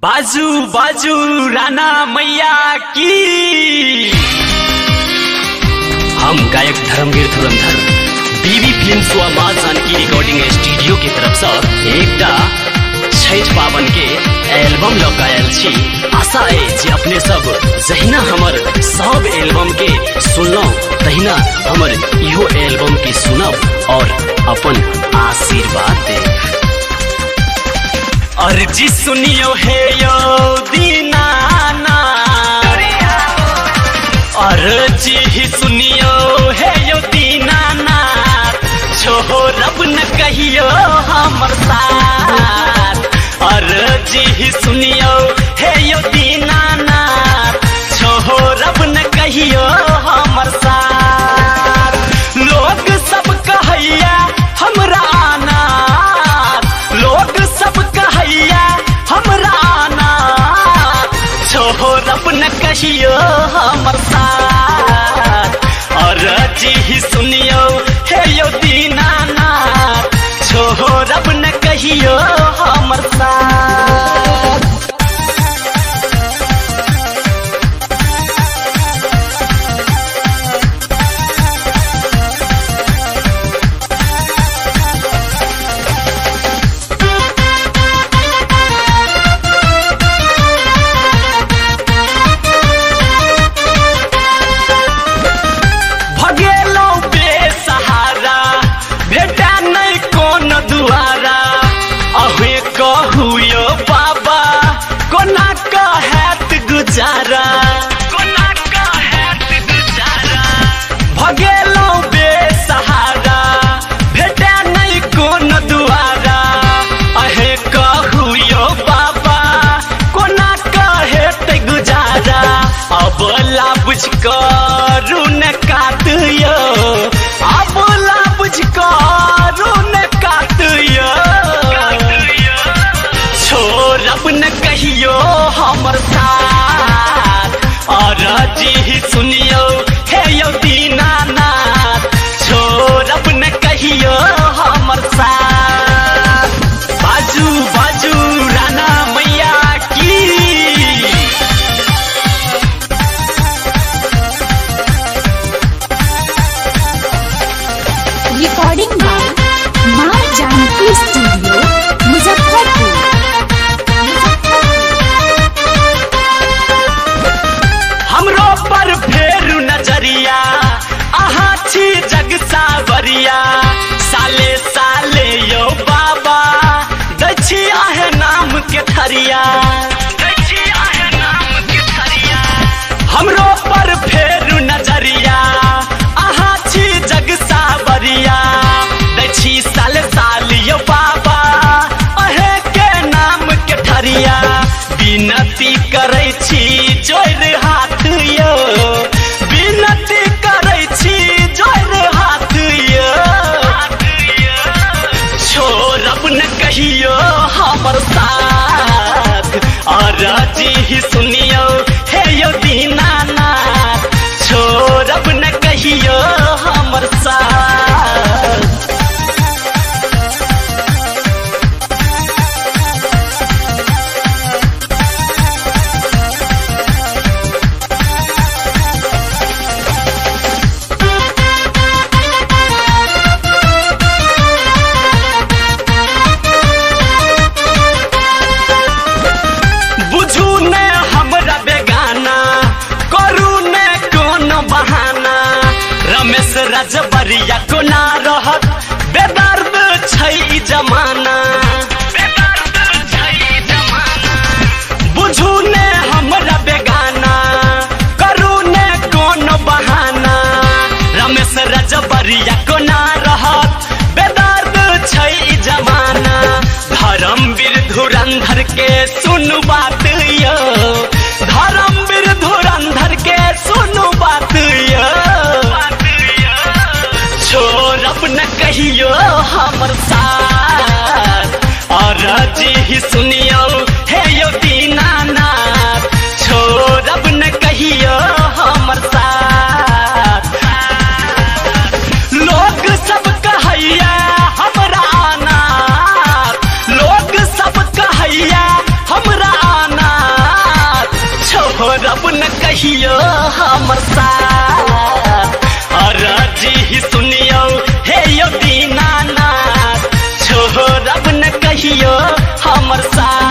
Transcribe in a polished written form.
बाजू बाजू राना मैया की। हम गायक धर्मवीर धुरंधर बीबी फिल्म्स व मां जानकी रिकॉर्डिंग स्टूडियो की तरफ से एकटा छठ पावन के एल्बम लगायल छी। आशा है जे अपने सब जहिना हमर सब एल्बम के सुनलो तहिना हमर इहो एल्बम के सुनब और अपन आशीर्वाद दे। अर्जी सुनियो हे यो दीनाना, अर्जी ही सुनियो हे यो दीनाना, छोड़ब न कहियो हमर साथ। अर्जी ही सुनियो हे यो दीनाना, छोड़ब न कहियो हमर साथ। लोग सब कहैया हमरा आना, लोग सब कहैया हमरा आना, छोड़ब न कहियो हमर साथ। अर्जी ही सुनियो हे यो दीनाना, छोड़ब न कहियो हमर साथ। गुजारा कोना कहत गुजारा, भगेलो बेसहारा, भेटा नहीं कोन दुआरा। अहे कहू यो बाबा कोना कहत गुजारा। अब लाबुझ करू न कातियो, अब लाबुझ करू न कातियो, छोड़ब न कहियो हमर साथ। अर्जी ही सुनियो हे यो दीनाना, छोड़ब न कहियो हमर साथ। बाजू बाजू राना मैया की। रिकॉर्डिंग बाय मां जानकी स्टूडियो मुजफ्फरपुर। हमरो पर फेरू नजरिया, आहा छी जग सावरिया। साले साले यो बाबा दछी आहे नाम के थरिया, दछी आहे नाम के थरिया। हमरो पर फेरू नजरिया, आहा छी जग सावरिया। दछी साल साल यो बाबा अहे के नाम के थरिया। विनती करै छी जोर हाथ यो, विनती करै छी जोर हाथ यो, छोड़ब न कहियो हमर साथ। अर्जी ही सुनियो हे यो दीनाना, छोड़ब न कहियो हमर साथ। रजबरिया कोना रहत, बेदर्द छै जमाना, बेदर्द छै जमाना। बुझू ने हमरा बेगाना, करू ने कोनो बहाना। रमेश रजबरिया कोना रहत, बेदर्द छै जमाना। धर्मवीर धुरंधर के सुनु बात यो, धर्मवीर धुरंधर के सुनु बात यो, छोड़ब न कहियो हमर साथ। अर्जी ही सुनियो हे यो दीनाना, छोड़ब न कहियो हमर साथ। लोग सब कहैया हमरा आना, लोग सब कहैया हमरा आना, छोड़ब न कहियो हमर साथ। अरजी सुनियो हे यो दीनानाथ, छोड़ब न कहियो हमर साथ।